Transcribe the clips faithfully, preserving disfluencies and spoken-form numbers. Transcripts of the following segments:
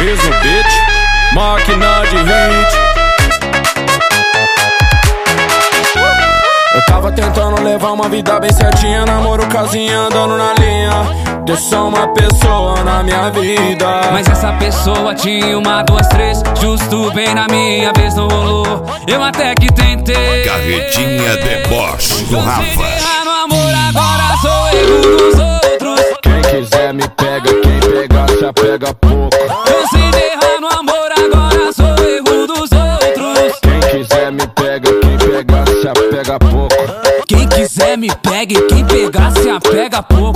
Cris no beat, máquina de hit. Eu tava tentando levar uma vida bem certinha, namoro, casinha, andando na linha. Ter só uma pessoa na minha vida, mas essa pessoa tinha uma, duas, três, justo bem na minha vez não rolou. Eu até que tentei. Carretinha deboche do Rafa. No amor agora sou erro dos outros. Quem quiser me pega, quem pegar se apega pouco. Cansei de errar no amor, agora sou erro dos outros. Quem quiser me pega, quem pegar se apega pouco. Quem quiser me pega e quem pegar se apega pouco.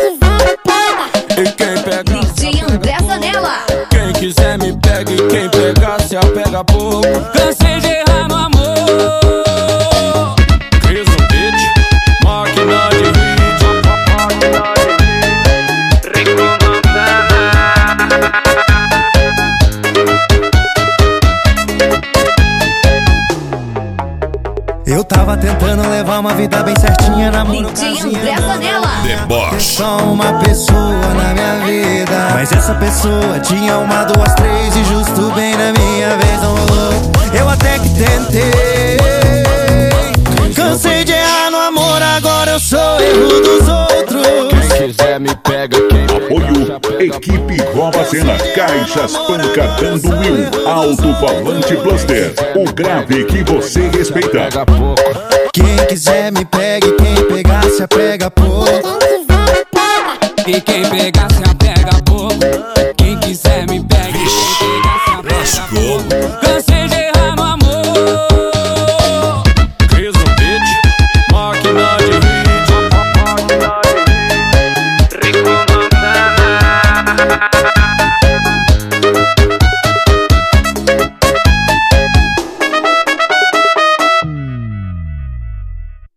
E quem pega D J André Zanella. Quem quiser me pega e quem pegar se apega pouco. Cansei de errar no amor. Cris no beat, máquina de hit. Eu tava tentando levar uma vida bem certinha, namoro, D J André Zanella. Deboche. só uma pessoa na minha vida, mas essa pessoa tinha uma, duas, três e justo bem na minha vez não rolou. Eu até que tentei. Cansei de errar no amor, agora eu sou erro dos outros. Quem quiser me pega, quem pegar se Apoio apega Equipe Nova Cena, Caixas Pancadando Will, Alto-Falante Blaster, o grave que você respeita. apega pouco. Quem quiser me pega e quem pegar se apega pouco.